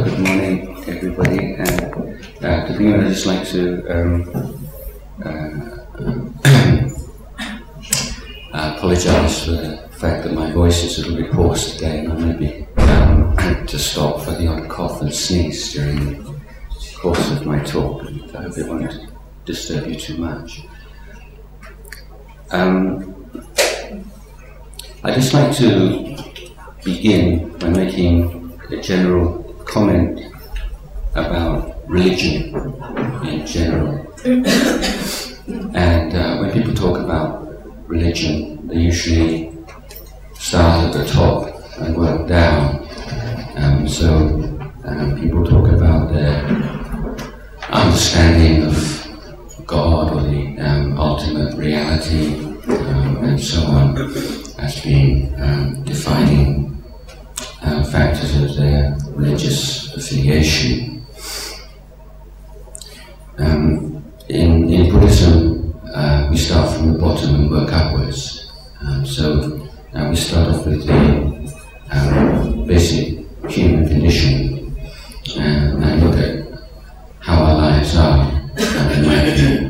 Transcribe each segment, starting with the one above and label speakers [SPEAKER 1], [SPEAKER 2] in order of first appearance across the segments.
[SPEAKER 1] good morning, everybody. And to begin with, I'd just like to apologise for the fact that my voice is a little bit hoarse today, and I may be to stop for the odd cough and sneeze during the course of my talk. I hope it won't disturb you too much. I'd just like to begin by making a general comment about religion in general. And when people talk about religion, they usually start at the top and work down. So people talk about their understanding of God or the ultimate reality and so on as being defining factors of their religious affiliation. In Buddhism, we start from the bottom and work upwards. So we start off with the basic human condition and look at how our lives are in my view.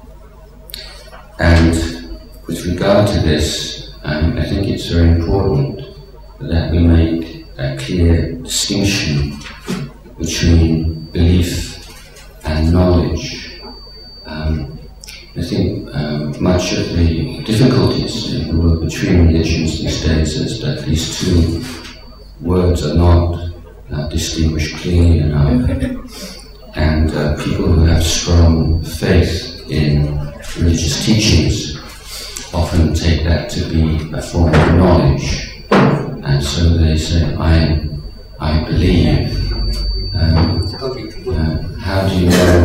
[SPEAKER 1] And with regard to this, I think it's very important that we make a clear distinction between belief and knowledge. I think much of the difficulties in the world between religions these days is that these two words are not distinguished clearly enough, and people who have strong faith in religious teachings often take that to be a form of knowledge, and so they say, I believe. How do you know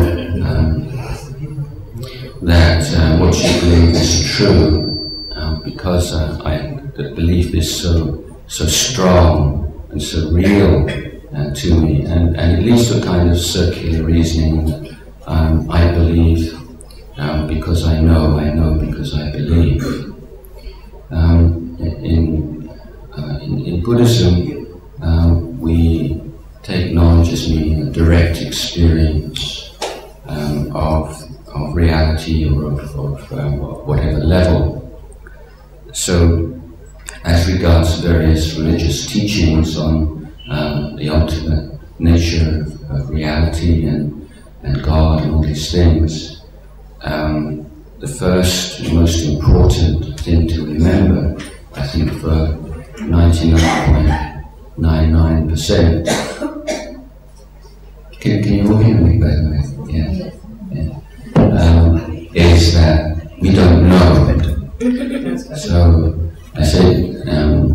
[SPEAKER 1] that what you believe is true? Because the belief is so strong and so real to me, and it leads to a kind of circular reasoning. I believe because I know because I believe. In Buddhism, we take knowledge as meaning a direct experience of reality or of whatever level. So, as regards various religious teachings on the ultimate nature of reality and God and all these things, the first and most important thing to remember, I think for 99.99%, can you all hear me, by the way? Yeah. Is that we don't know. So I said,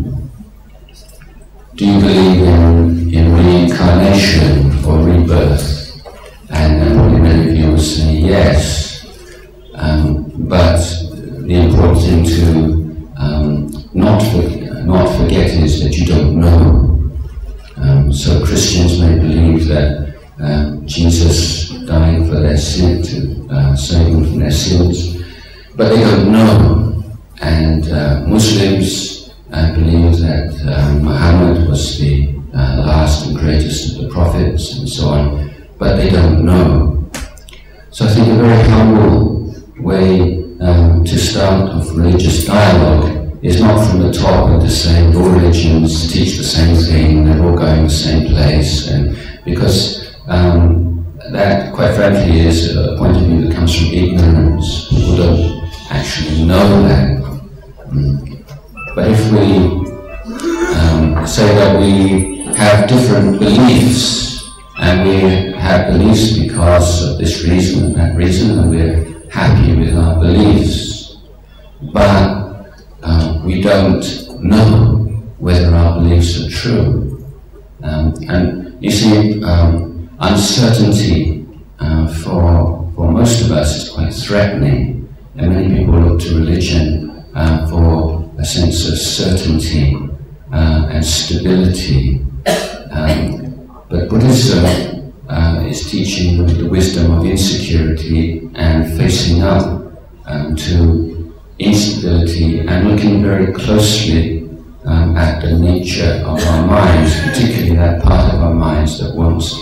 [SPEAKER 1] do you believe in reincarnation or rebirth? And probably many of you will say yes. But the important thing to not forget is that you don't know. So Christians may believe that Jesus died for their sin, to save them from their sins, but they don't know. And Muslims believe that Muhammad was the last and greatest of the prophets and so on, but they don't know. So I think a very humble way to start with religious dialogue is not from the top and to say all religions teach the same thing, they're all going the same place, and because that, quite frankly, is a point of view that comes from ignorance. People don't actually know that. But if we say that we have different beliefs, and we have beliefs because of this reason and that reason, and we're happy with our beliefs, but we don't know whether our beliefs are true. And you see, uncertainty for most of us is quite threatening, and many people look to religion for a sense of certainty and stability. But Buddhism is teaching the wisdom of insecurity and facing up to instability and looking very closely at the nature of our minds, particularly that part of our minds that wants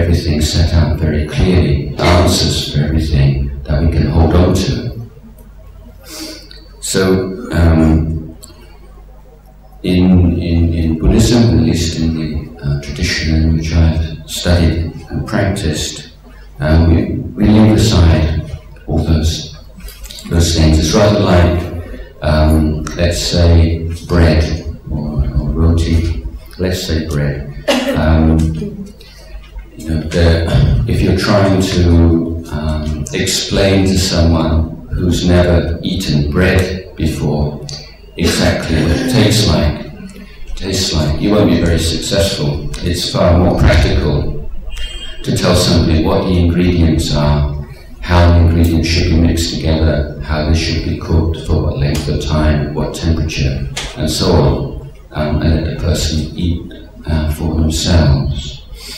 [SPEAKER 1] everything set out very clearly, answers for everything that we can hold on to. So, in Buddhism, at least in the tradition in which I've studied and practiced, we leave aside all those things. It's rather like, let's say, bread or roti. Let's say bread. If you're trying to explain to someone who's never eaten bread before exactly what it tastes like, you won't be very successful. It's far more practical to tell somebody what the ingredients are, how the ingredients should be mixed together, how they should be cooked, for what length of time, what temperature, and so on, and let the person eat for themselves.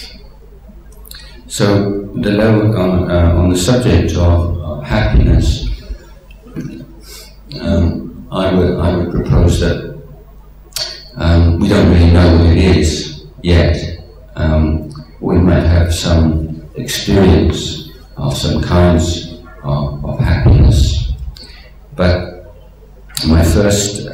[SPEAKER 1] So, on the subject of happiness, I would propose that we don't really know what it is yet. We might have some experience of some kinds of happiness, but my first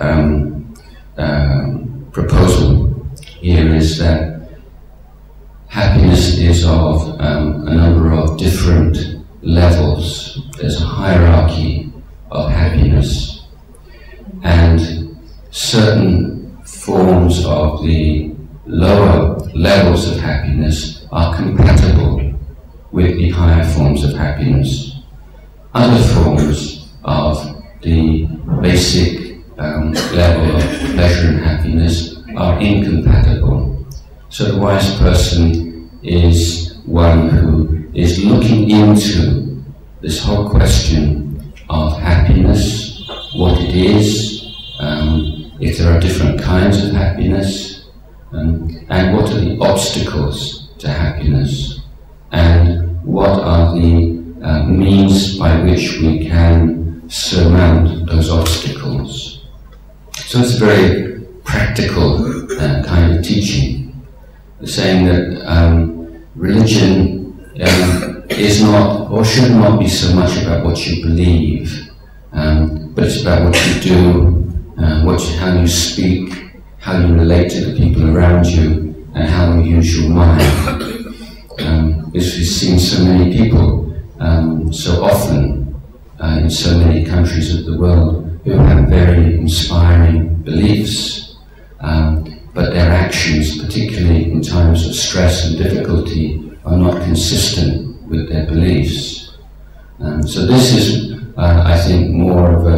[SPEAKER 1] proposal here is that happiness is of a number of different levels. There's a hierarchy of happiness, and certain forms of the lower levels of happiness are compatible with the higher forms of happiness. Other forms of the basic level of pleasure and happiness are incompatible. So the wise person is one who is looking into this whole question of happiness, what it is, if there are different kinds of happiness, and what are the obstacles to happiness, and what are the means by which we can surmount those obstacles. So it's a very practical kind of teaching, saying that religion is not, or should not be so much about what you believe, but it's about what you do, how you speak, how you relate to the people around you, and how you use your mind. Because we've seen so many people so often in so many countries of the world who have very inspiring beliefs, but their actions, particularly in times of stress and difficulty, are not consistent with their beliefs. So this is, I think, more of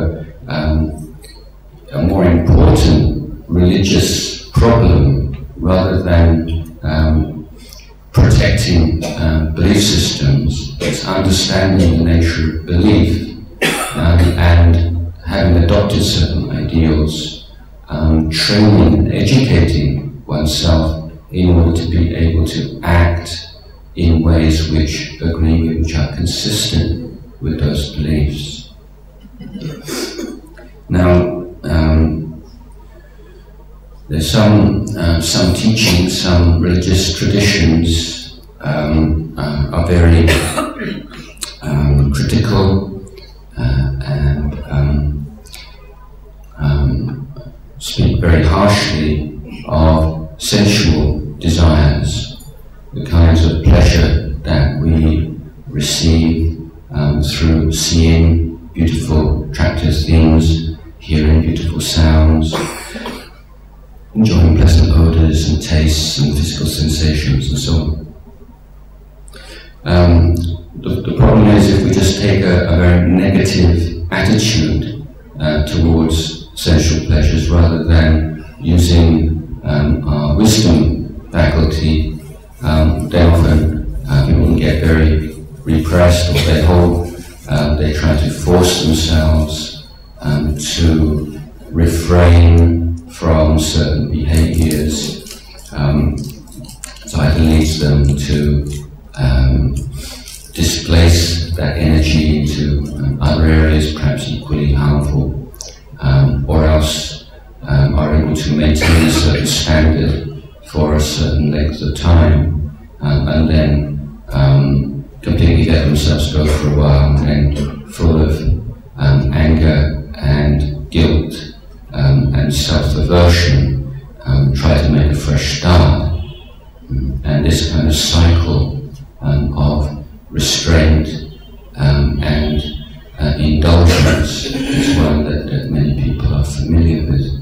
[SPEAKER 1] a more important religious problem, rather than protecting belief systems. It's understanding the nature of belief and having adopted certain ideals, training and educating oneself in order to be able to act in ways which are consistent with those beliefs. Now, there's some teachings, some religious traditions are very critical and speak very harshly of sensual desires, the kinds of pleasure that we receive through seeing beautiful, attractive things, hearing beautiful sounds, enjoying pleasant odours and tastes and physical sensations and so on. The problem is if we just take a very negative attitude towards sensual pleasures rather than using our wisdom faculty, then often people can get very repressed, or they try to force themselves to refrain from certain behaviors. So either leads them to displace that energy into other areas, perhaps equally harmful, or else are able to maintain a certain standard for a certain length of time, and then completely let themselves go for a while, and then full of anger and guilt and self-aversion, try to make a fresh start. And this kind of cycle of restraint and indulgence is one that many people are familiar with.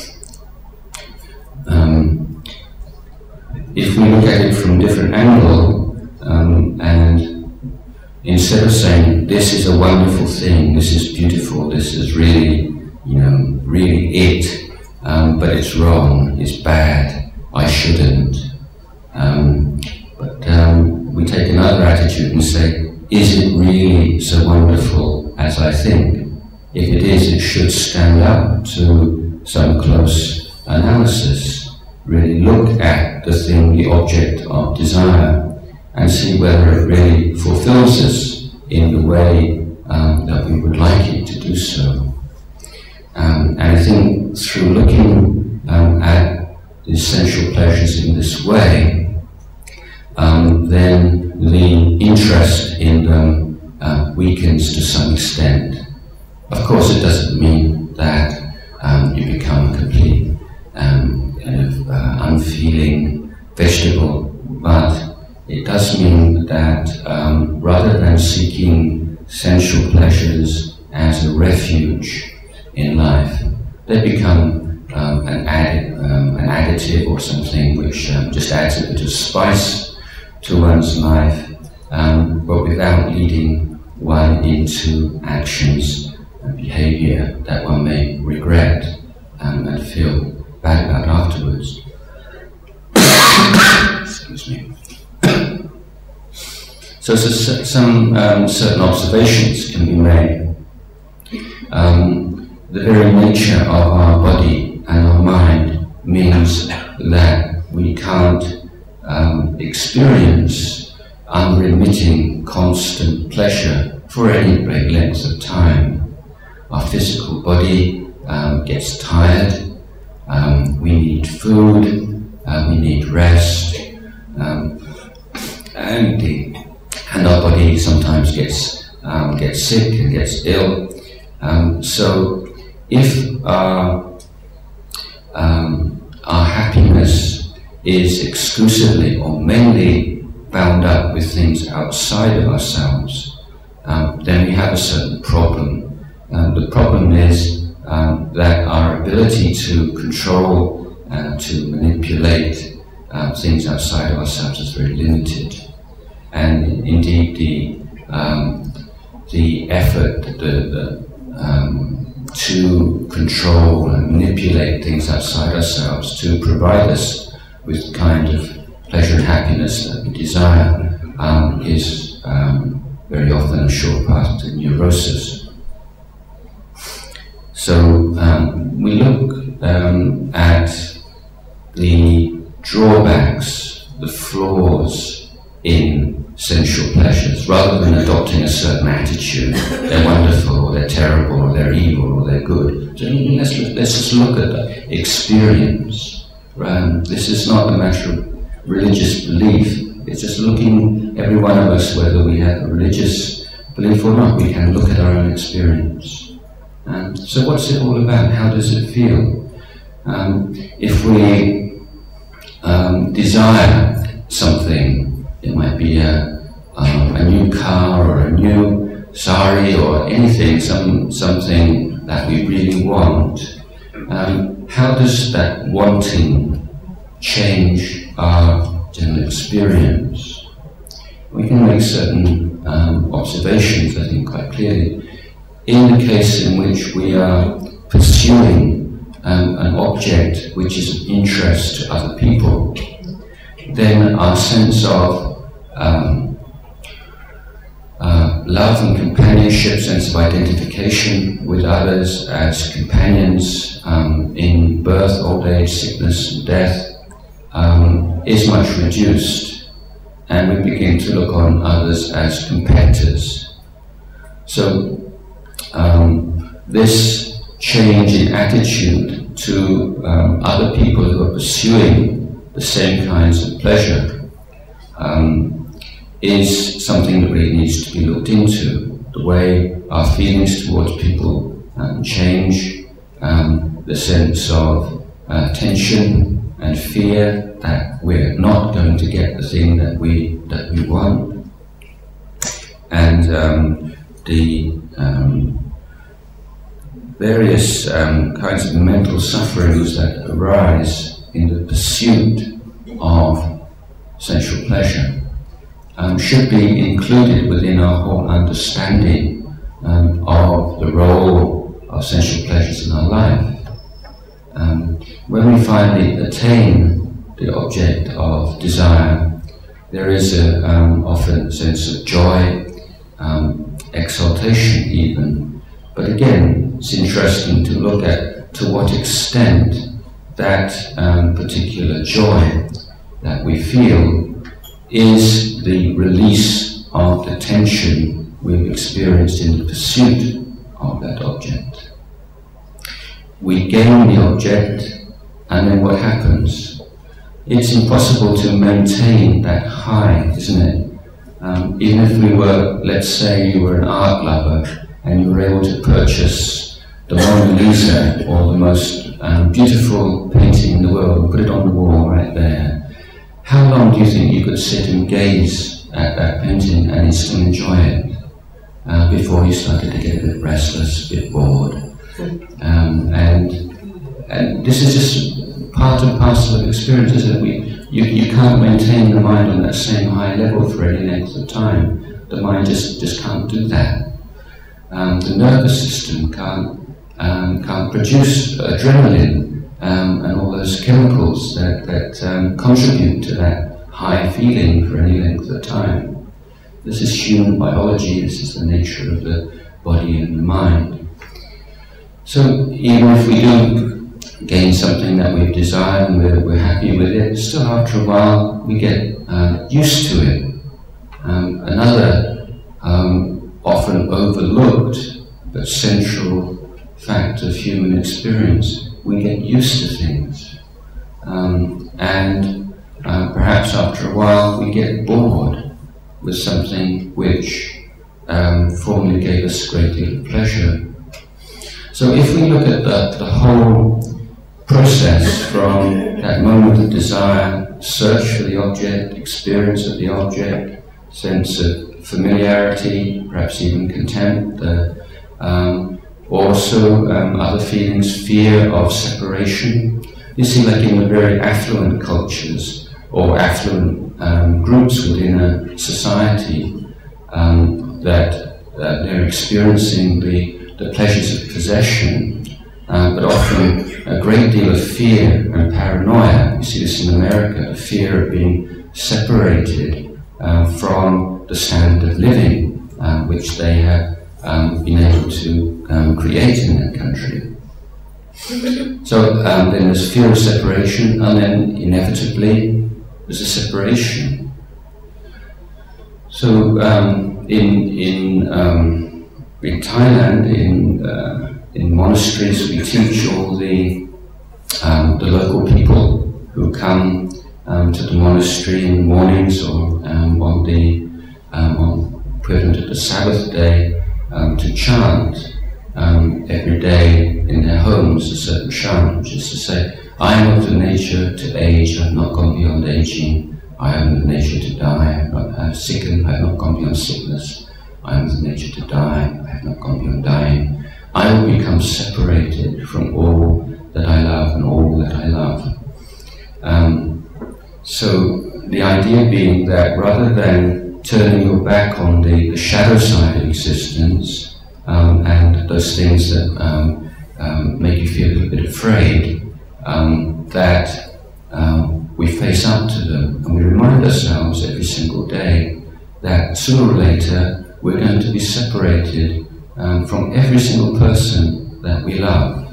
[SPEAKER 1] If we look at it from a different angle, and instead of saying, this is a wonderful thing, this is beautiful, this is really, really it, but it's wrong, it's bad, I shouldn't. But we take another attitude and say, is it really so wonderful as I think? If it is, it should stand up to some close analysis. Really look at the thing, the object of desire, and see whether it really fulfills us in the way that we would like it to do so. And I think through looking at the essential pleasures in this way, then the interest in them weakens to some extent. Of course, it doesn't mean that you become a complete unfeeling vegetable, but it does mean that rather than seeking sensual pleasures as a refuge in life, they become an additive or something which just adds a bit of spice to one's life, but without leading one into actions and behavior that one may regret and feel bad about afterwards. Excuse me. So some certain observations can be made. The very nature of our body and our mind means that we can't experience unremitting, constant pleasure for any great length of time. Our physical body gets tired. We need food, we need rest, and our body sometimes gets sick and gets ill. So if our happiness is exclusively or mainly bound up with things outside of ourselves, then we have a certain problem. The problem is that our ability to control and to manipulate things outside of ourselves is very limited. And indeed the effort to control and manipulate things outside ourselves to provide us with the kind of pleasure and happiness that we desire is very often a short path to neurosis. So we look at the drawbacks, the flaws in sensual pleasures, rather than adopting a certain attitude. They're wonderful, or they're terrible, or they're evil, or they're good. So let's just look at the experience. This is not a matter of religious belief. It's just looking, every one of us, whether we have a religious belief or not, we can look at our own experience. So what's it all about? How does it feel? If we desire something, it might be a new car or a new sari or anything, something that we really want. How does that wanting change our general experience? We can make certain observations, I think, quite clearly. In the case in which we are pursuing an object which is of interest to other people, then our sense of love and companionship, sense of identification with others as companions in birth, old age, sickness and death is much reduced, and we begin to look on others as competitors. So this change in attitude to other people who are pursuing the same kinds of pleasure is something that really needs to be looked into. The way our feelings towards people change, the sense of tension and fear that we're not going to get the thing that we want, and the various kinds of mental sufferings that arise in the pursuit of sensual pleasure should be included within our whole understanding of the role of sensual pleasures in our life. When we finally attain the object of desire, there is often a sense of joy, exaltation even. But again, it's interesting to look at to what extent that particular joy that we feel is the release of the tension we've experienced in the pursuit of that object. We gain the object, and then what happens? It's impossible to maintain that high, isn't it? Even if we were, let's say you were an art lover and you were able to purchase the Mona Lisa or the most beautiful painting in the world and put it on the wall right there, how long do you think you could sit and gaze at that painting and still enjoy it before you started to get a bit restless, a bit bored? And this is just part and parcel of experience, isn't it? You can't maintain the mind on that same high level for any length of time. The mind just can't do that. The nervous system can't produce adrenaline and all those chemicals that contribute to that high feeling for any length of time. This is human biology. This is the nature of the body and the mind. So even if we do gain something that we've desired and we're happy with it, still after a while we get used to it. Another often overlooked but central fact of human experience, we get used to things. And perhaps after a while we get bored with something which formerly gave us a great deal of pleasure. So if we look at the whole process from that moment of desire, search for the object, experience of the object, sense of familiarity, perhaps even contempt, also other feelings, fear of separation. You see, like in the very affluent cultures or affluent groups within a society, that they're experiencing the pleasures of possession, but often a great deal of fear and paranoia. You see this in America, the fear of being separated from the standard of living which they have been able to create in that country. So then there's fear of separation, and then inevitably there's a separation. So in Thailand, in monasteries, we teach all the local people who come to the monastery in the mornings or on the equivalent of the Sabbath day to chant every day in their homes a certain chant, which is to say, I am of the nature to age, I have not gone beyond aging. I am of the nature to die, I have sickened, I have not gone beyond sickness. I am of the nature to die, I have not gone beyond dying. I will become separated from all that I love and all that I love. So the idea being that rather than turning your back on the shadow side of existence and those things that make you feel a little bit afraid, that we face up to them and we remind ourselves every single day that sooner or later we're going to be separated from every single person that we love.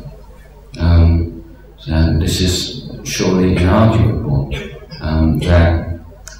[SPEAKER 1] And this is surely inarguable, that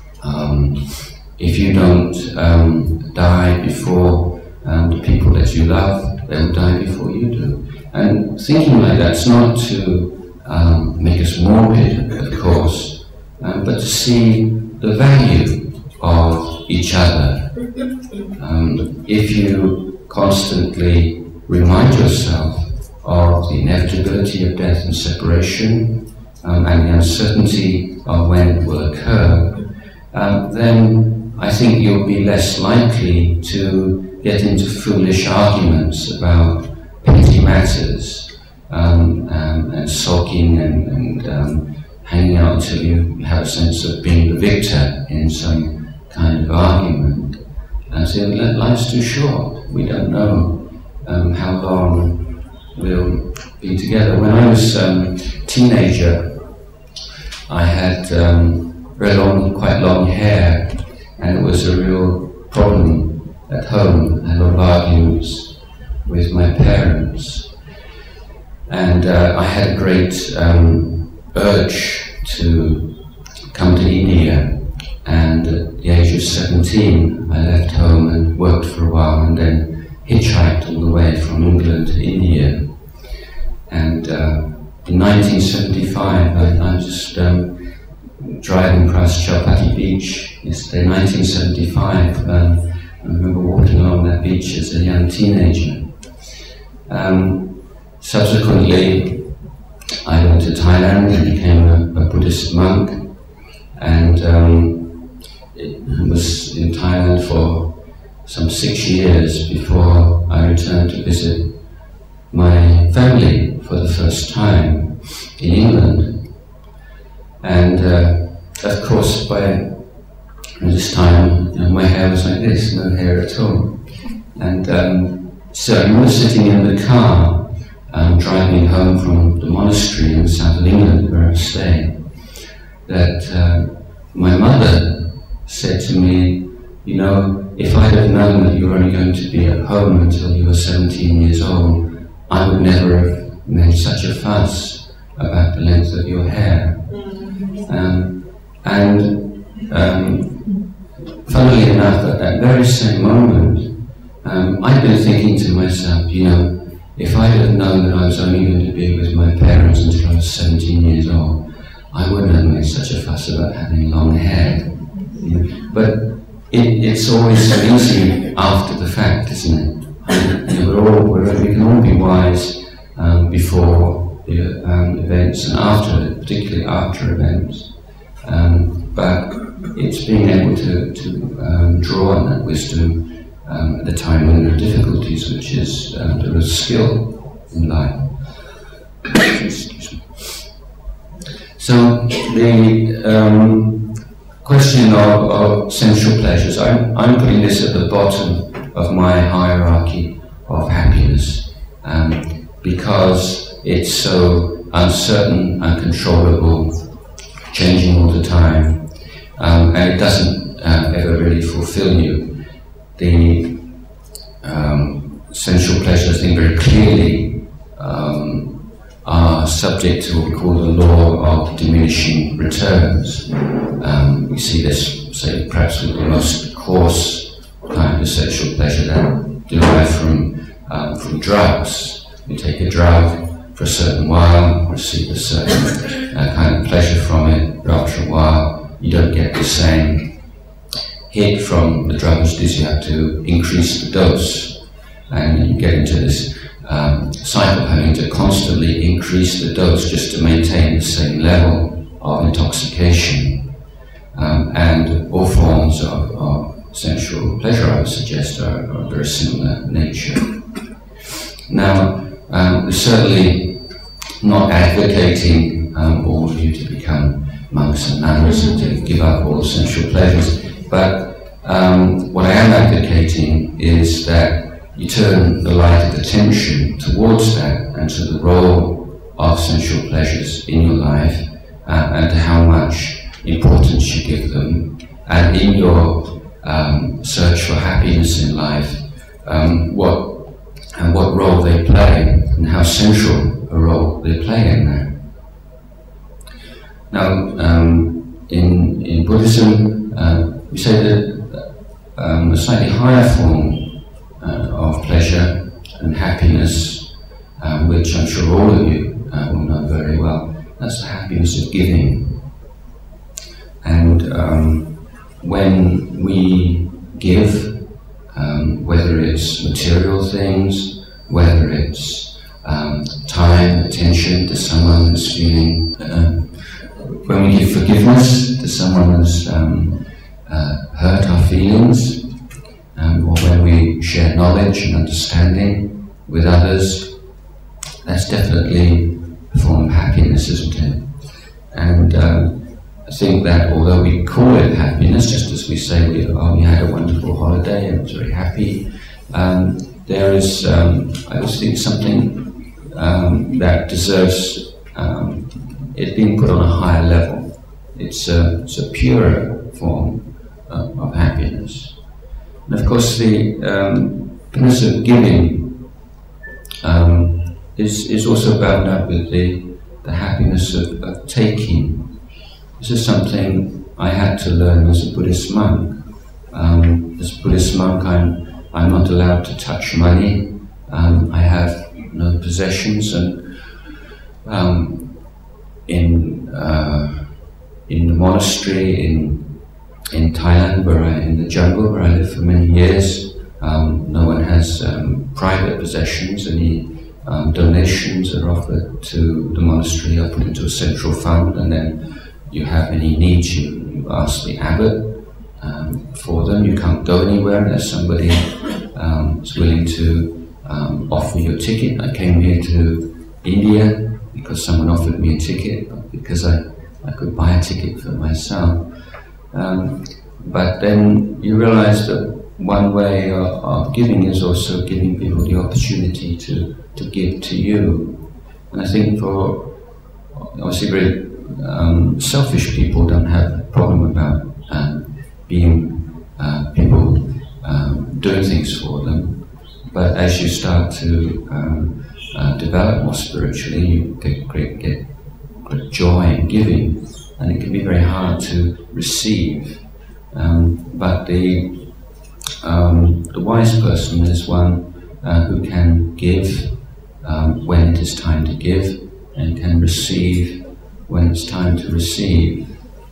[SPEAKER 1] if you don't die before the people that you love, they'll die before you do. And thinking like that's not to make us morbid, of course, but to see the value of each other. If you constantly remind yourself of the inevitability of death and separation, and the uncertainty of when it will occur, then I think you'll be less likely to get into foolish arguments about petty matters, and sulking and hanging out until you have a sense of being the victor in some kind of argument. And so life's too short. We don't know how long we'll be together. When I was a teenager, I had quite long hair, and it was a real problem at home. I had a lot of arguments with my parents, and I had a great urge to come to India, and at the age of 17 I left home and worked for a while, and then hitchhiked all the way from England to India. And in 1975 I was just driving across Chowpatty Beach yesterday, 1975. I remember walking along that beach as a young teenager. Subsequently, I went to Thailand and became a Buddhist monk, and was in Thailand for some 6 years before I returned to visit my family for the first time in England. And of course, by this time, my hair was like this, no hair at all. And so I remember sitting in the car, driving home from the monastery in the south of England where I was staying, that my mother said to me, you know, if I'd have known that you were only going to be at home until you were 17 years old, I would never have made such a fuss about the length of your hair. Funnily enough, at that very same moment, I'd been thinking to myself, you know, if I had known that I was only going to be with my parents until I was 17 years old, I wouldn't have made such a fuss about having long hair. You know? But it's always so easy after the fact, isn't it? You know, we can all be wise before the events and after it, particularly after events. But it's being able to draw on that wisdom at the time when there are difficulties, which is there is skill in life. Excuse me. So the question of sensual pleasures, I'm putting this at the bottom of my hierarchy of happiness, because it's so uncertain, uncontrollable, changing all the time, and it doesn't ever really fulfill you. The sensual pleasures, I think, very clearly are subject to what we call the law of diminishing returns. We see this, say, perhaps with the most coarse kind of sexual pleasure that derived from drugs. You take a drug for a certain while, receive a certain kind of pleasure from it, but after a while you don't get the same hit from the drugs because you have to increase the dose, and you get into this cycle of having to constantly increase the dose just to maintain the same level of intoxication. And all forms of sensual pleasure, I would suggest, are of very similar nature. Now, we're certainly not advocating all of you to become monks and nuns and to give up all sensual pleasures, but what I am advocating is that you turn the light of attention towards that and to the role of sensual pleasures in your life, and to how much importance you give them, and in your search for happiness in life, what role they play and how central a role they play in that. Now, in Buddhism, we say that a slightly higher form of pleasure and happiness, which I'm sure all of you will know very well, that's the happiness of giving. And when we give, whether it's material things, whether it's time, attention to someone who's feeling, when we give forgiveness to someone who's hurt our feelings, or when we share knowledge and understanding with others, that's definitely a form of happiness, isn't it? And I think that although we call it happiness, just as we say we had a wonderful holiday and was very happy, there is, I always think, something that deserves it being put on a higher level. It's a purer form of happiness. And of course the happiness of giving is also bound up with the happiness of taking. This is something I had to learn as a Buddhist monk. As a Buddhist monk, I'm not allowed to touch money. I have no possessions, and in the monastery in Thailand, in the jungle where I lived for many years, no one has private possessions. Any donations are offered to the monastery are put into a central fund, and then you have any needs, you ask the abbot for them. You can't go anywhere unless somebody is willing to offer you a ticket. I came here to India because someone offered me a ticket, because I could buy a ticket for myself. But then you realize that one way of giving is also giving people the opportunity to give to you. And I think for obviously very selfish people don't have a problem about people doing things for them. But as you start to develop more spiritually, you get great joy in giving, and it can be very hard to receive. But the wise person is one who can give when it is time to give, and can receive when it's time to receive.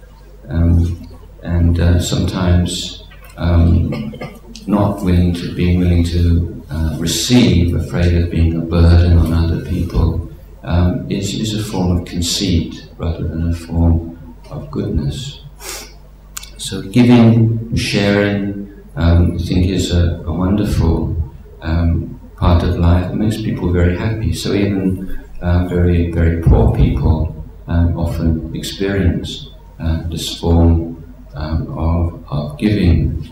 [SPEAKER 1] Sometimes not willing to receive, afraid of being a burden on other people, is a form of conceit rather than a form of goodness. So giving, sharing, I think is a wonderful part of life. It makes people very happy. So even very, very poor people often experience this form of giving.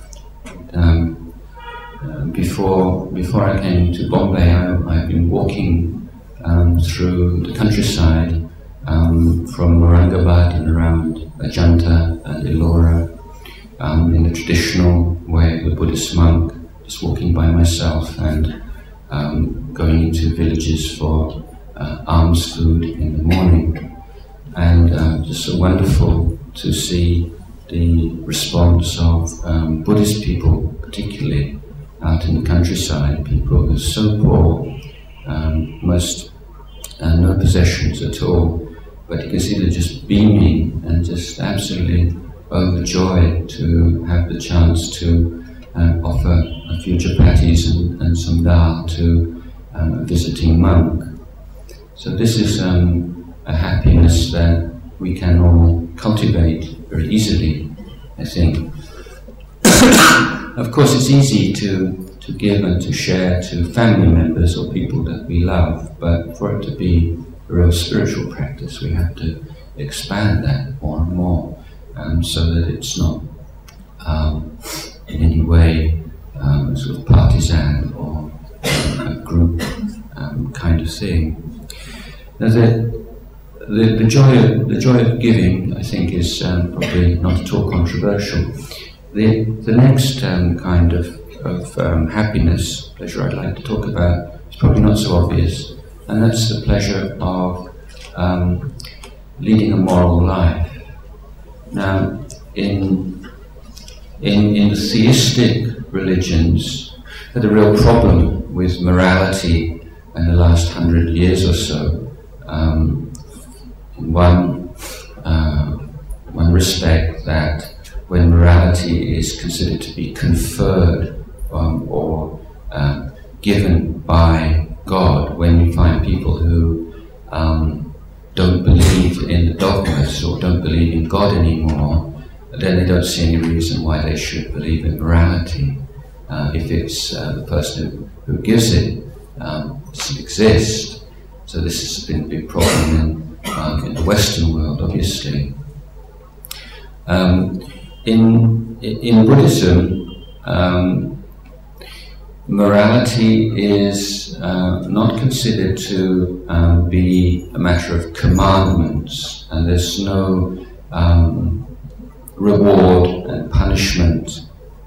[SPEAKER 1] Before I came to Bombay, I've been walking through the countryside from Aurangabad and around Ajanta and Ellora in the traditional way of a Buddhist monk, just walking by myself and going into villages for alms food in the morning. And just so wonderful to see the response of Buddhist people, particularly out in the countryside, people who are so poor, most no possessions at all, but you can see they're just beaming and just absolutely overjoyed to have the chance to offer a few chapatis and some dal to a visiting monk. So this is a happiness that we can all cultivate very easily, I think. Of course, it's easy to give and to share to family members or people that we love, but for it to be a real spiritual practice, we have to expand that more and more, so that it's not in any way sort of partisan or a group kind of thing. Now, the joy of giving, I think, is probably not at all controversial. The next kind of happiness, pleasure I'd like to talk about is probably not so obvious, and that's the pleasure of leading a moral life. Now, in the theistic religions, had a real problem with morality in the last 100 years or so. In one respect, that when morality is considered to be conferred or given by God, when you find people who don't believe in the dogmas or don't believe in God anymore, then they don't see any reason why they should believe in morality. If it's the person who gives it doesn't exist. So this has been a big problem in the Western world, obviously. In Buddhism, morality is not considered to be a matter of commandments, and there's no reward and punishment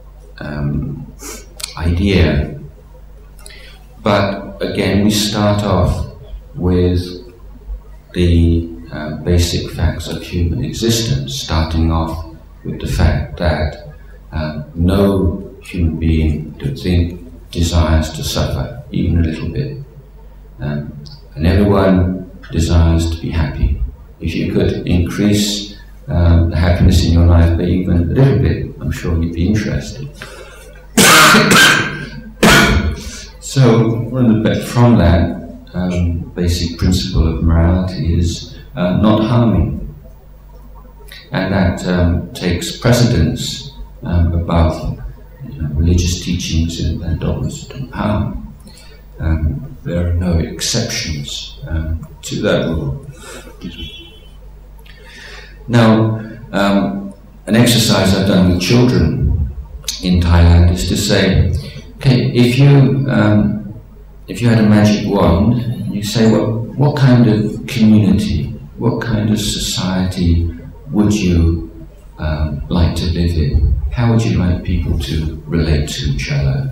[SPEAKER 1] idea. But again, we start off with the basic facts of human existence, starting off with the fact that no human being, I think, desires to suffer, even a little bit. And everyone desires to be happy. If you could increase the happiness in your life by even a little bit, I'm sure you'd be interested. So, from that, basic principle of morality is not harming. And that takes precedence above religious teachings and dogmas that don't harm. There are no exceptions to that rule. Now, an exercise I've done with children in Thailand is to say, okay, if you had a magic wand, you say, what kind of community, what kind of society would you like to live in? How would you like people to relate to each other?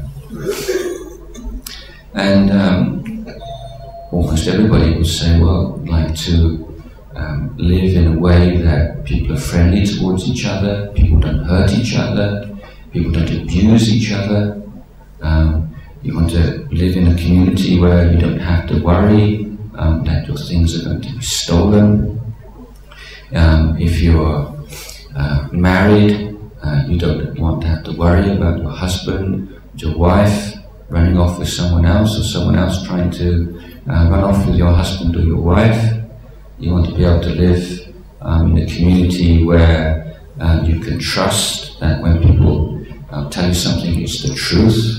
[SPEAKER 1] And almost everybody would say, well, I'd like to live in a way that people are friendly towards each other, people don't hurt each other, people don't abuse each other. You want to live in a community where you don't have to worry that your things are going to be stolen. If you're married, you don't want to have to worry about your husband, your wife running off with someone else, or someone else trying to run off with your husband or your wife. You want to be able to live in a community where you can trust that when people tell you something, it's the truth.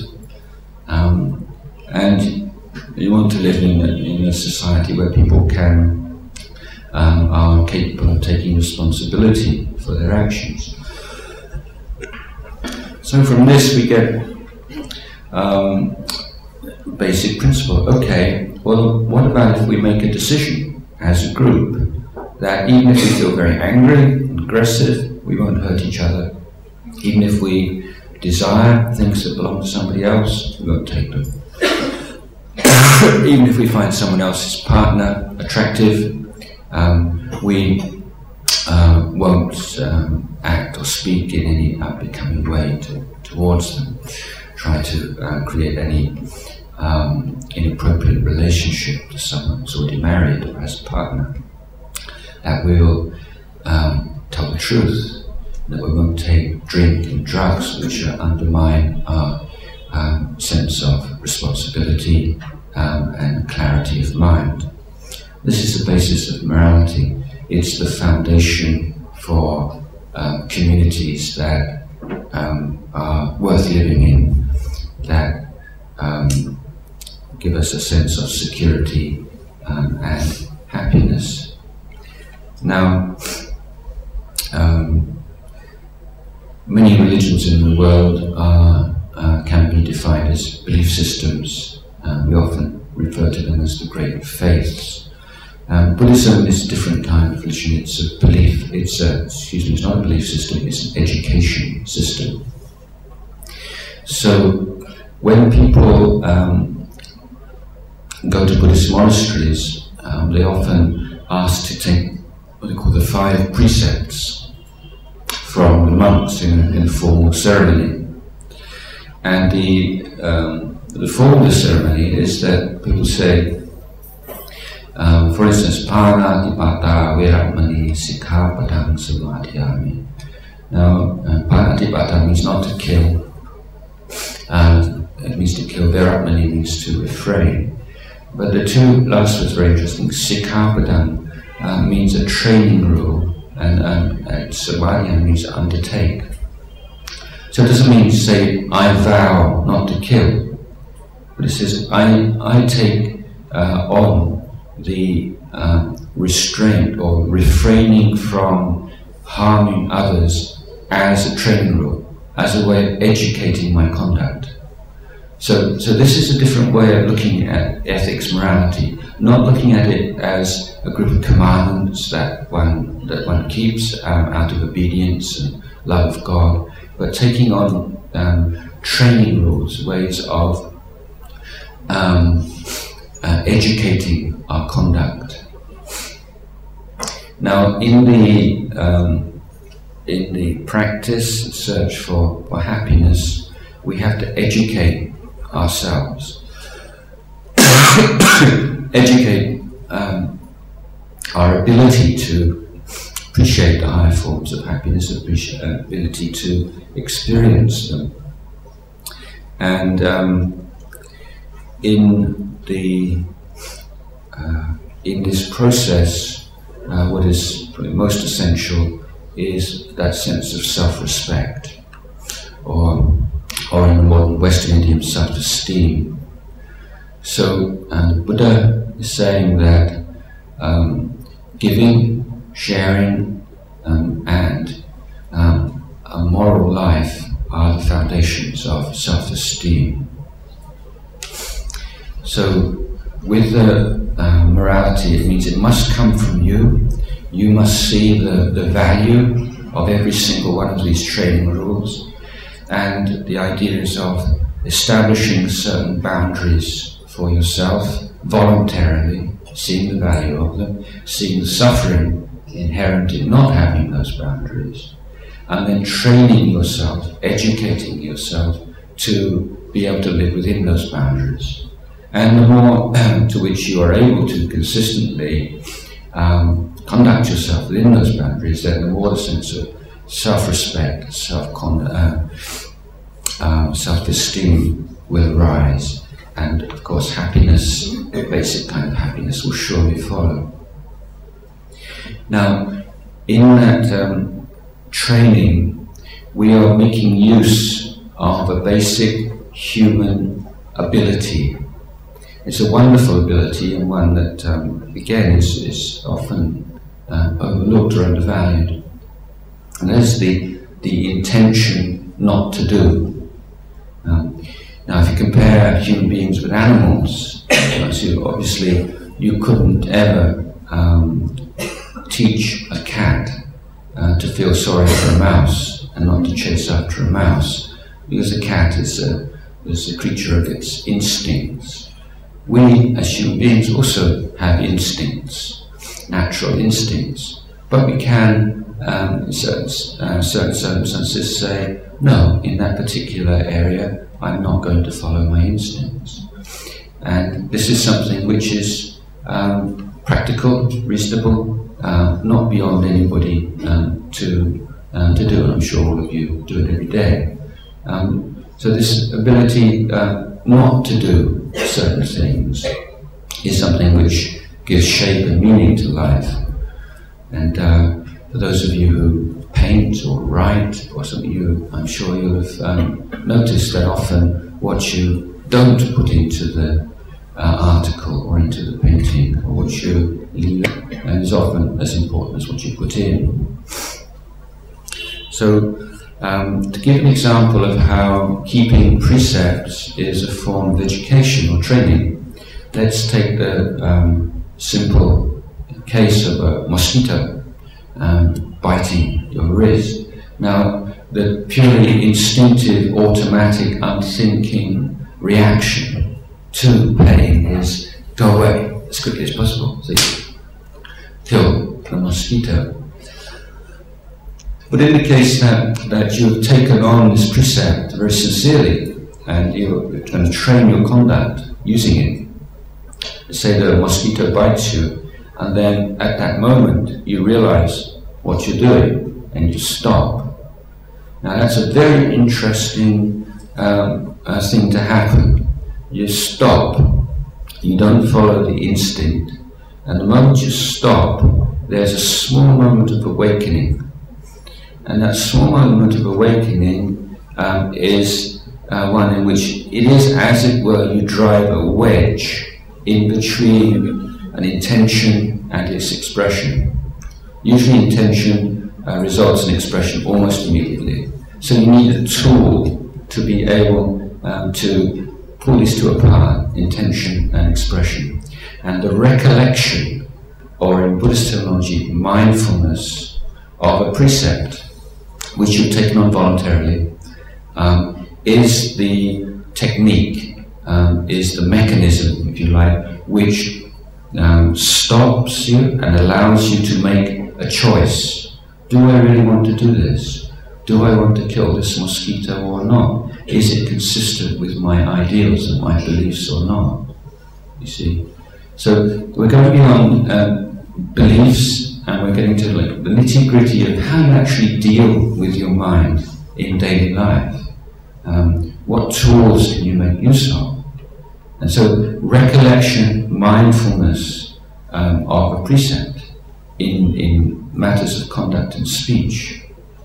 [SPEAKER 1] And you want to live in a society where people are capable of taking responsibility for their actions. So from this we get basic principle. Okay, well, what about if we make a decision as a group that even if we feel very angry and aggressive, we won't hurt each other. Even if we desire things that belong to somebody else, we won't take them. Even if we find someone else's partner attractive, we won't act or speak in any unbecoming way towards them, try to create any inappropriate relationship to someone who's already married or has a partner. That we will tell the truth, that we won't take drink and drugs which undermine our sense of responsibility and clarity of mind. This is the basis of morality. It's the foundation for communities that are worth living in, that give us a sense of security and happiness. Now, many religions in the world can be defined as belief systems. We often refer to them as the great faiths. Buddhism is a different kind of religion. It's a belief. It's not a belief system. It's an education system. So when people go to Buddhist monasteries, they often ask to take what they call the 5 precepts from the monks in a formal ceremony. And the form of the ceremony is that people say, for instance, Panatipata Veramani Sikkhapadang Samadhiyami. Now, Panatipata means not to kill. It means to kill. Veramani means to refrain. But the two last words are very interesting. Sikkhapadam means a training rule, and Samadhi means to undertake. So it doesn't mean to say, I vow not to kill. But it says, I take on the restraint or refraining from harming others as a training rule, as a way of educating my conduct. So this is a different way of looking at ethics, morality, not looking at it as a group of commandments that one keeps out of obedience and love of God, but taking on training rules, ways of educating our conduct. Now, in the practice, search for happiness, we have to educate ourselves. Educate our ability to appreciate the higher forms of happiness, ability to experience them. And in this process, what is probably most essential is that sense of self-respect, or in the modern Western Indian, self-esteem. So, the Buddha is saying that giving, sharing, and a moral life are the foundations of self-esteem. So, with the morality, it means it must come from you. You must see the value of every single one of these training rules. And the idea is of establishing certain boundaries for yourself voluntarily, seeing the value of them, seeing the suffering inherent in not having those boundaries, and then training yourself, educating yourself to be able to live within those boundaries. And the more to which you are able to consistently conduct yourself within those boundaries, then the more the sense of self-respect, self-esteem will arise, and of course happiness, the basic kind of happiness, will surely follow. Now, in that training, we are making use of a basic human ability. It's a wonderful ability, and one that, again, is often overlooked or undervalued. And that is the intention not to do. Now, if you compare human beings with animals, so obviously you couldn't ever teach a cat to feel sorry for a mouse and not to chase after a mouse, because a cat is a creature of its instincts. We, as human beings, also have instincts, natural instincts, but we can, in certain circumstances, say, no, in that particular area, I'm not going to follow my instincts. And this is something which is practical, reasonable, not beyond anybody to do, and I'm sure all of you do it every day. So this ability not to do certain things is something which gives shape and meaning to life. And for those of you who paint or write, or some of you, I'm sure you'll have noticed that often what you don't put into the article or into the painting, or what you leave, is often as important as what you put in. So, to give an example of how keeping precepts is a form of education or training, let's take the simple case of a mosquito biting your wrist. Now, the purely instinctive, automatic, unthinking reaction to pain is go away as quickly as possible. See? Kill the mosquito. But in the case that you've taken on this precept very sincerely, and you're going to train your conduct using it, say that a mosquito bites you, and then at that moment you realize what you're doing, and you stop, Now that's a very interesting thing to happen. You stop, you don't follow the instinct, and the moment you stop, there's a small moment of awakening. And that small moment of awakening is one in which it is, as it were, you drive a wedge in between an intention and its expression. Usually intention results in expression almost immediately. So you need a tool to be able to pull these two apart, intention and expression. And the recollection, or in Buddhist terminology, mindfulness of a precept, which you take non-voluntarily, is the technique, is the mechanism, if you like, which stops you and allows you to make a choice. Do I really want to do this? Do I want to kill this mosquito or not? Is it consistent with my ideals and my beliefs or not? You see? So we're going to be on beliefs, and we're getting to like the nitty-gritty of how you actually deal with your mind in daily life. What tools can you make use of? And so recollection, mindfulness of a precept in matters of conduct and speech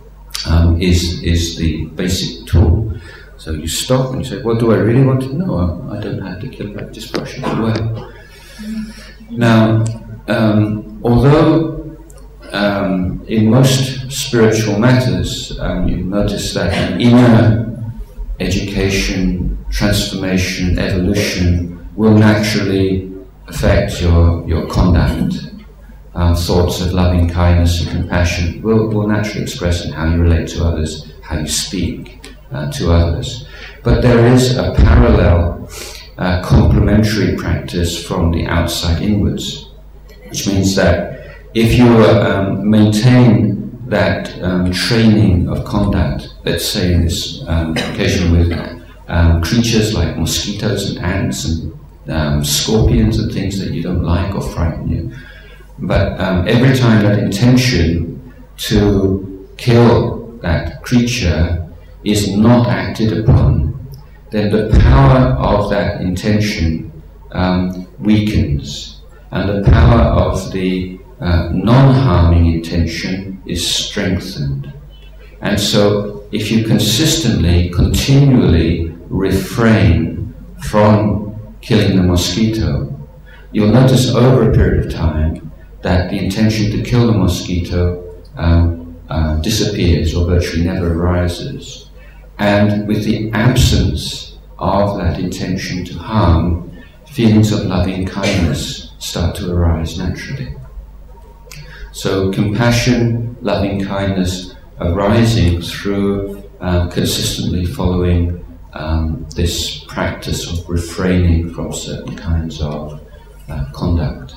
[SPEAKER 1] is the basic tool. So you stop and you say, what do I really want to know? I don't have to kill that, just brush it away. Now, although in most spiritual matters, you notice that an inner education, transformation, evolution will naturally affect your conduct. Thoughts of loving kindness and compassion will naturally express in how you relate to others, how you speak to others. But there is a parallel complementary practice from the outside inwards, which means that if you maintain that training of conduct, let's say in this occasion with creatures like mosquitoes and ants and scorpions and things that you don't like or frighten you, but every time that intention to kill that creature is not acted upon, then the power of that intention weakens, and the power of the non-harming intention is strengthened. And so if you consistently, continually refrain from killing the mosquito, you'll notice over a period of time that the intention to kill the mosquito disappears or virtually never arises. And with the absence of that intention to harm, feelings of loving kindness start to arise naturally. So compassion, loving kindness arising through consistently following this practice of refraining from certain kinds of conduct.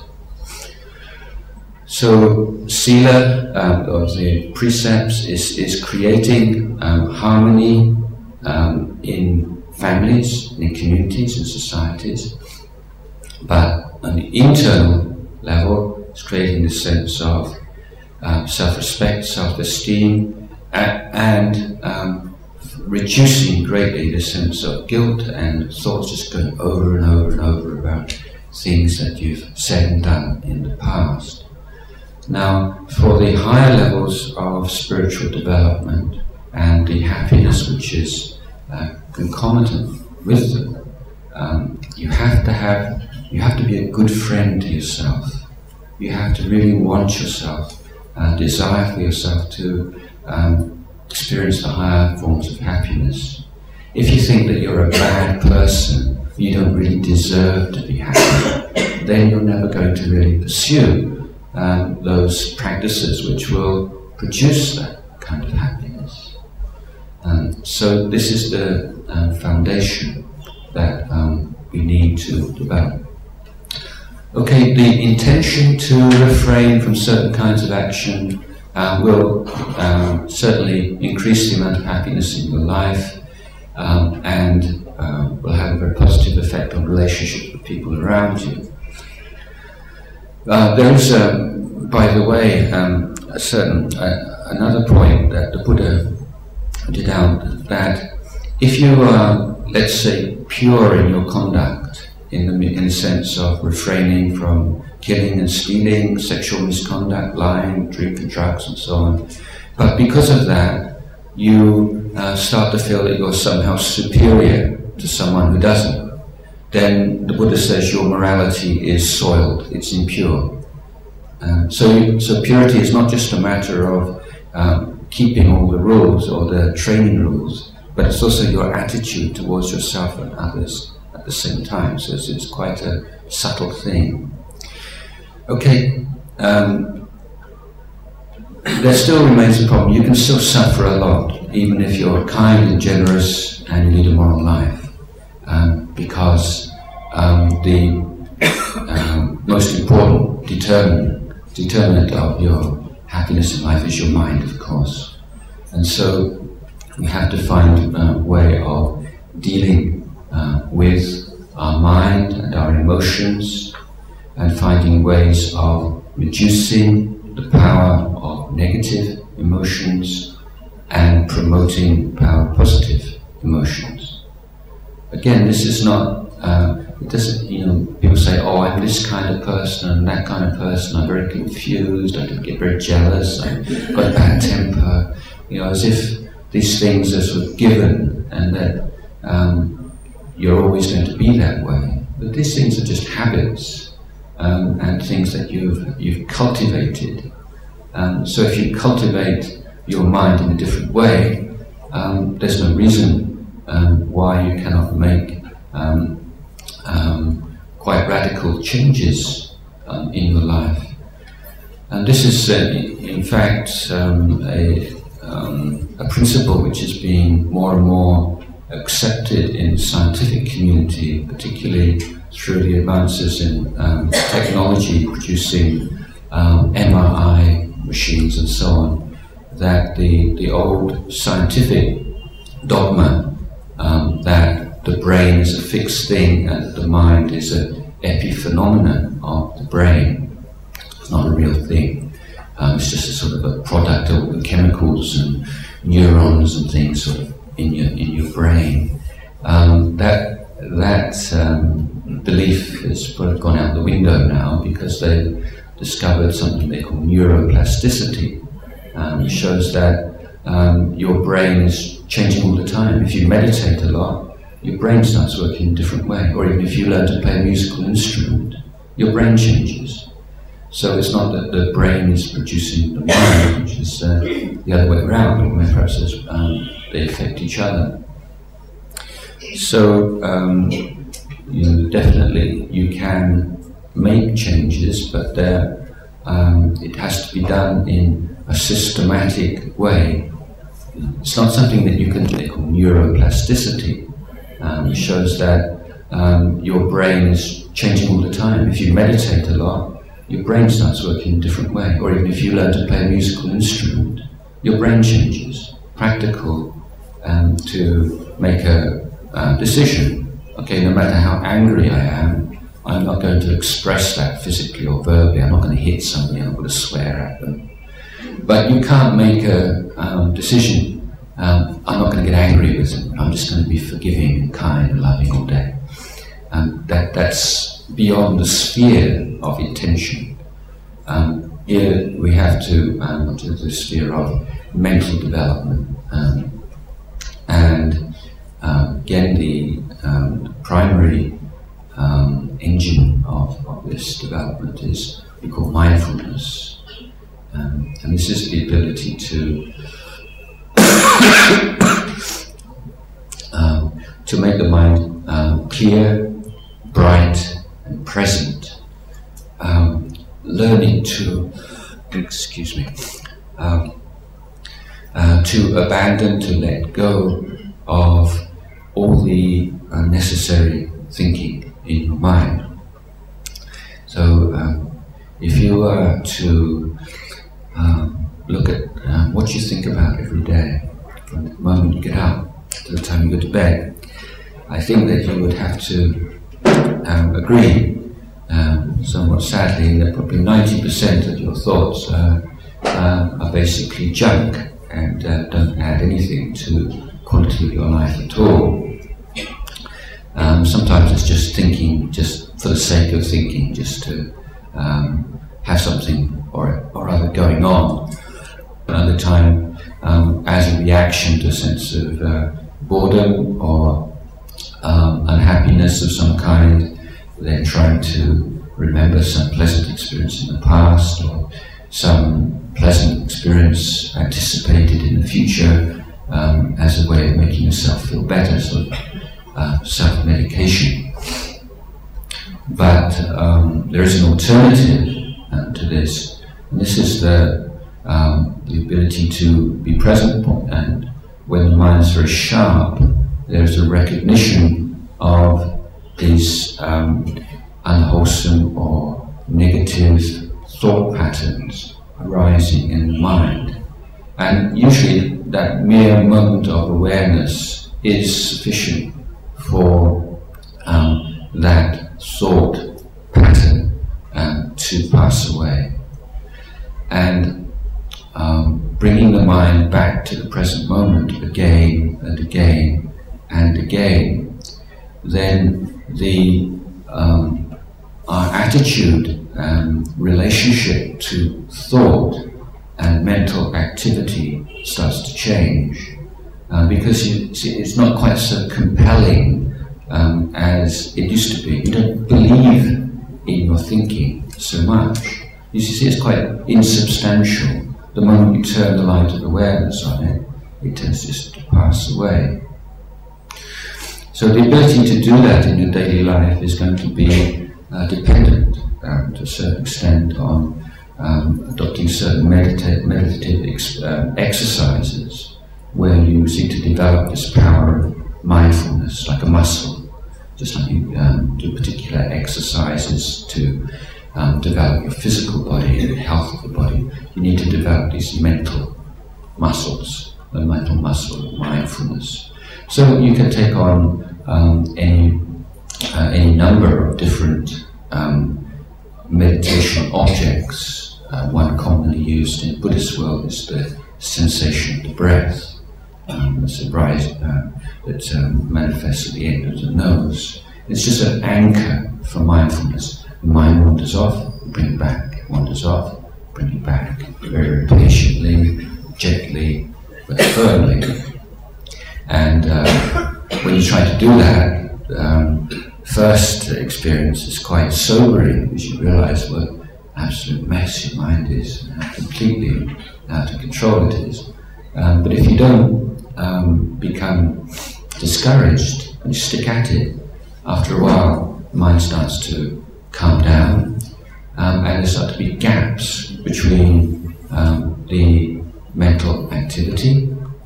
[SPEAKER 1] So sila, of the precepts, is creating harmony in families, in communities, in societies. But on the internal level, it's creating this sense of self-respect, self-esteem, and reducing greatly the sense of guilt and thoughts just going over and over and over about things that you've said and done in the past. Now, for the higher levels of spiritual development and the happiness which is concomitant with them, you have to be a good friend to yourself. You have to really want yourself, desire for yourself to experience the higher forms of happiness. If you think that you're a bad person, you don't really deserve to be happy, then you're never going to really pursue those practices which will produce that kind of happiness. So this is the foundation that we need to develop. Okay, the intention to refrain from certain kinds of action will certainly increase the amount of happiness in your life, and will have a very positive effect on relationships with people around you. There is, by the way, another point that the Buddha pointed out that if you are, let's say, pure in your conduct, in the sense of refraining from killing and stealing, sexual misconduct, lying, drinking drugs, and so on, but because of that, you start to feel that you're somehow superior to someone who doesn't, then the Buddha says your morality is soiled, it's impure. So purity is not just a matter of keeping all the rules or the training rules, but it's also your attitude towards yourself and others at the same time. So it's quite a subtle thing. Okay, there still remains a problem. You can still suffer a lot, even if you're kind and generous and you lead a moral life, because the most important determinant of your happiness in life is your mind, of course. And so we have to find a way of dealing with our mind and our emotions, and finding ways of reducing the power of negative emotions and promoting the power of positive emotions. Again, this is not, it doesn't, people say, oh, I'm this kind of person and that kind of person, I'm very confused, I get very jealous, I've got a bad temper, as if these things are sort of given and that you're always going to be that way. But these things are just habits and things that you've cultivated. So if you cultivate your mind in a different way, there's no reason why you cannot make quite radical changes in your life. And this is, in fact, a principle which is being more and more accepted in the scientific community, particularly through the advances in technology producing MRI machines and so on, that the old scientific dogma that the brain is a fixed thing and the mind is an epiphenomenon of the brain, it's not a real thing. It's just a sort of a product of the chemicals and neurons and things sort of in your brain. That belief has gone out the window now, because they've discovered something they call neuroplasticity, which shows that your brain is changing all the time. If you meditate a lot, your brain starts working in a different way. Or even if you learn to play a musical instrument, your brain changes. So it's not that the brain is producing the mind, which is the other way around, or perhaps they affect each other. So definitely you can make changes, but it has to be done in a systematic way. It's not something that you can do. They call neuroplasticity. It shows that your brain is changing all the time. If you meditate a lot, your brain starts working in a different way. Or even if you learn to play a musical instrument, your brain changes. Practical to make a decision. Okay, no matter how angry I am, I'm not going to express that physically or verbally. I'm not going to hit somebody, I'm not going to swear at them. But you can't make a decision, I'm not going to get angry with them, I'm just going to be forgiving and kind and loving all day. That's beyond the sphere of intention. Here we have to to the sphere of mental development. And again, the primary engine of this development is we call mindfulness. And this is the ability to make the mind clear, bright, and present. Learning to, to abandon, to let go of all the unnecessary thinking in your mind. So if you were to look at what you think about every day, from the moment you get up to the time you go to bed, I think that you would have to agree, somewhat sadly, that probably 90% of your thoughts are basically junk, and don't add anything to the quality of your life at all. Sometimes it's just thinking, just for the sake of thinking, just to have something or other going on. Another time, as a reaction to a sense of boredom or unhappiness of some kind, then trying to remember some pleasant experience in the past or some pleasant experience anticipated in the future as a way of making yourself feel better, sort of self-medication. But there is an alternative to this, and this is the ability to be present, and when the mind is very sharp, there's a recognition of these unwholesome or negative thought patterns arising in the mind. And usually that mere moment of awareness is sufficient for that thought pattern to pass away. And bringing the mind back to the present moment again and again and again, then our attitude and relationship to thought and mental activity starts to change, because it's not quite so compelling as it used to be. You don't believe in your thinking so much. You see, it's quite insubstantial. The moment you turn the light of awareness on it, it tends just to pass away. So the ability to do that in your daily life is going to be dependent to a certain extent on adopting certain meditative exercises where you seek to develop this power of mindfulness like a muscle. Just like you do particular exercises to develop your physical body and the health of the body, you need to develop these mental muscles, the mental muscle of mindfulness. So you can take on any number of different meditation objects. One commonly used in Buddhist world is the sensation of the breath. It's a rise that manifests at the end of the nose. It's just an anchor for mindfulness. The mind wanders off, bring it back, wanders off, bring it back, very, very patiently, gently, but firmly. And when you try to do that, first experience is quite sobering, because you realize what an absolute mess your mind is, and how completely out of control it is. But if you don't become discouraged and you stick at it, after a while the mind starts to calm down, and there start to be gaps between the mental activity,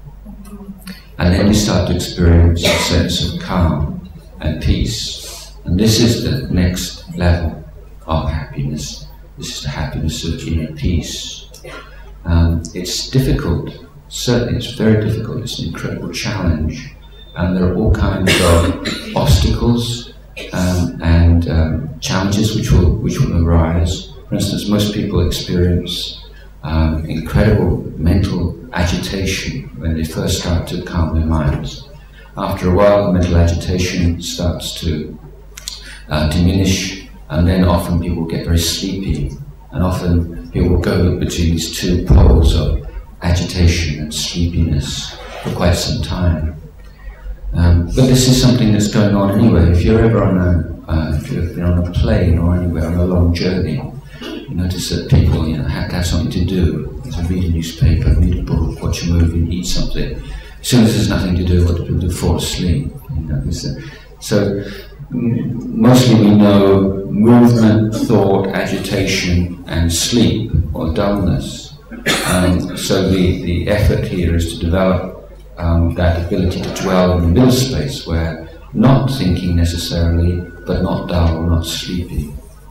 [SPEAKER 1] and then you start to experience a sense of calm and peace. And this is the next level of happiness. This is the happiness of inner peace. It's difficult, certainly it's very difficult, it's an incredible challenge, and there are all kinds of obstacles and challenges which will arise. For instance, most people experience incredible mental agitation when they first start to calm their minds. After a while, the mental agitation starts to diminish, and then often people get very sleepy, and often people will go between these two poles of agitation and sleepiness for quite some time. But this is something that's going on anyway. If you're ever if you've been on a plane or anywhere on a long journey, you notice that people have to have something to do. So read a newspaper, read a book, watch a movie, eat something. As soon as there's nothing to do, what do people do? Fall asleep. So mostly we know movement, thought, agitation, and sleep or dullness. So the effort here is to develop that ability to dwell in the middle space where not thinking necessarily, but not dull or not sleepy.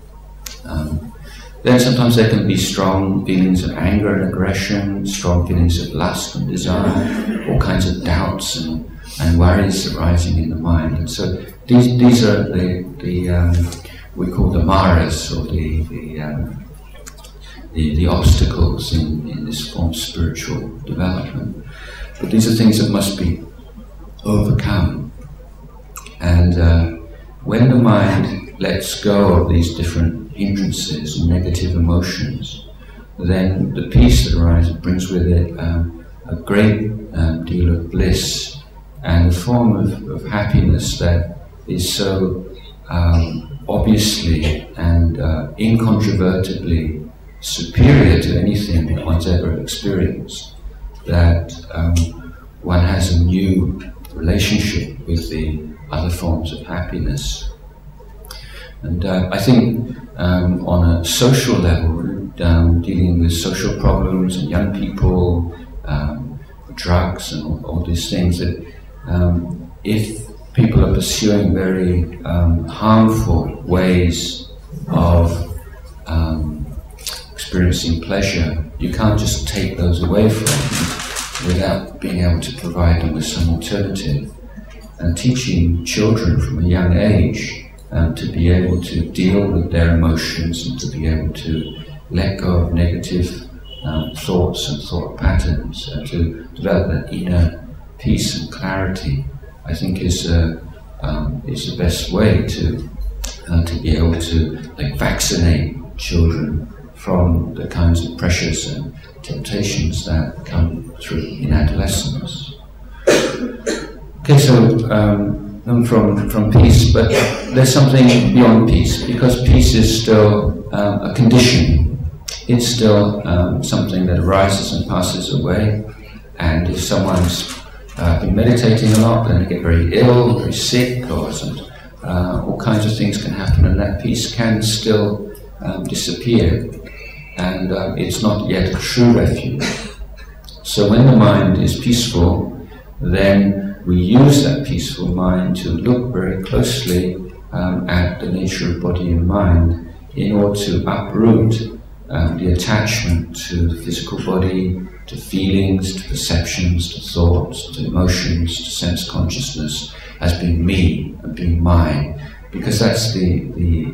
[SPEAKER 1] Then sometimes there can be strong feelings of anger and aggression, strong feelings of lust and desire, all kinds of doubts and worries arising in the mind. And so these are the we call the maras, or the the obstacles in this form of spiritual development. But these are things that must be overcome. And when the mind lets go of these different hindrances and negative emotions, then the peace that arises brings with it a great deal of bliss and a form of happiness that is so obviously and incontrovertibly superior to anything that one's ever experienced, that one has a new relationship with the other forms of happiness. And I think on a social level, dealing with social problems and young people, drugs and all these things, that if people are pursuing very harmful ways of experiencing pleasure, you can't just take those away from them without being able to provide them with some alternative. And teaching children from a young age to be able to deal with their emotions and to be able to let go of negative thoughts and thought patterns, to develop that inner peace and clarity, I think is the best way to be able to vaccinate children from the kinds of pressures and temptations that come through in adolescence. Okay, so from peace, but there's something beyond peace, because peace is still a condition. It's still something that arises and passes away, and if someone's been meditating a lot, then they get very ill, very sick, or all kinds of things can happen, and that peace can still disappear, and it's not yet a true refuge. So when the mind is peaceful, then we use that peaceful mind to look very closely at the nature of body and mind in order to uproot the attachment to the physical body, to feelings, to perceptions, to thoughts, to emotions, to sense consciousness as being me and being mine, because that's the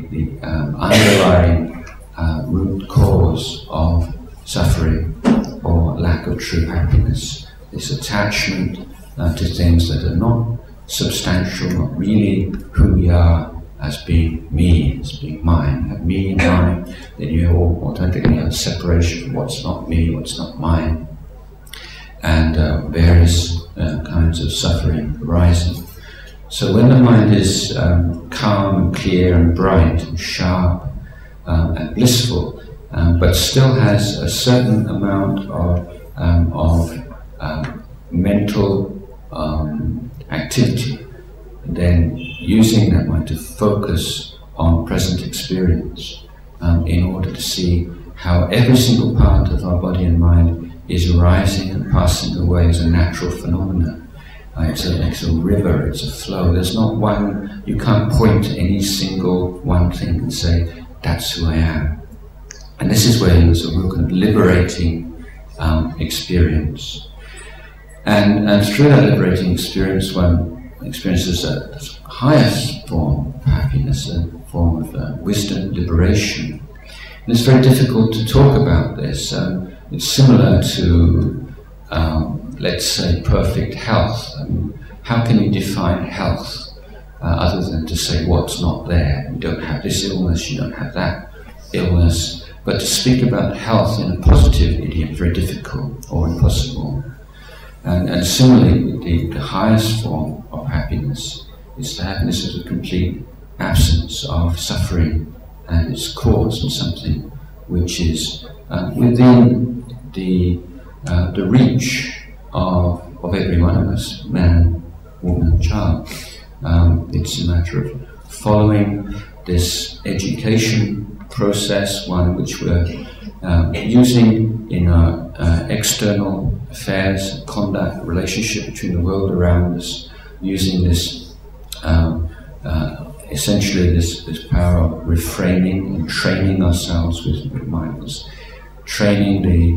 [SPEAKER 1] underlying root cause of suffering or lack of true happiness. This attachment to things that are not substantial, not really who we are as being me, as being mine. Have me and mine, then you automatically have a separation of what's not me, what's not mine, and various kinds of suffering arising. So when the mind is calm and clear and bright and sharp and blissful, but still has a certain amount of mental activity, then using that mind to focus on present experience in order to see how every single part of our body and mind is arising and passing away as a natural phenomenon. It's a river, it's a flow. There's not one, you can't point to any single one thing and say, that's who I am. And this is where there's a real kind of liberating experience. And through that liberating experience, one experiences the highest form of happiness, a form of wisdom, liberation. And it's very difficult to talk about this. It's similar to, let's say, perfect health. How can you define health other than to say what's not there? You don't have this illness, you don't have that illness. But to speak about health in a positive idiom is very difficult or impossible. And similarly, the highest form of happiness is the happiness of the complete absence of suffering and its cause, and something which is within the reach of every one of us, man, woman, child. It's a matter of following this education process, one which we're using in our external affairs, conduct, relationship between the world around us, using this essentially this power of refraining and training ourselves with mindfulness, training the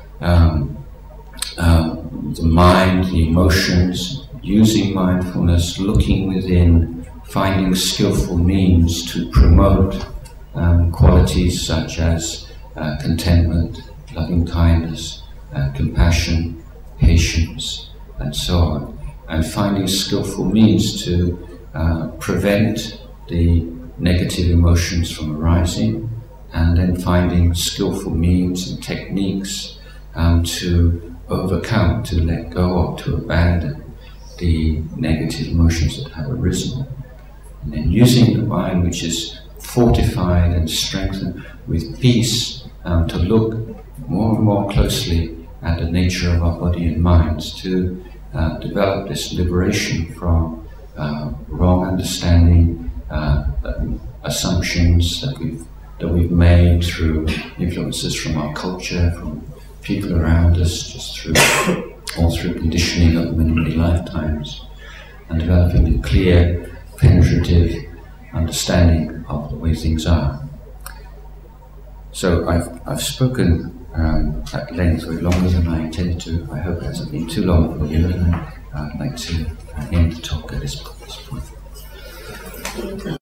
[SPEAKER 1] mind, the emotions, using mindfulness, looking within, finding skillful means to promote qualities such as contentment, loving kindness, compassion, patience, and so on, and finding skillful means to prevent the negative emotions from arising, and then finding skillful means and techniques to overcome, to let go of, to abandon the negative emotions that have arisen. And then using the mind, which is fortified and strengthened with peace, to look more and more closely at the nature of our body and minds, to develop this liberation from wrong understanding, assumptions that we've made through influences from our culture, from people around us, just through conditioning of many, many lifetimes, and developing a clear, penetrative understanding of the way things are. So I've spoken at length, way longer than I intended to. I hope it hasn't been too long for you, and I'd like to end the talk at this point.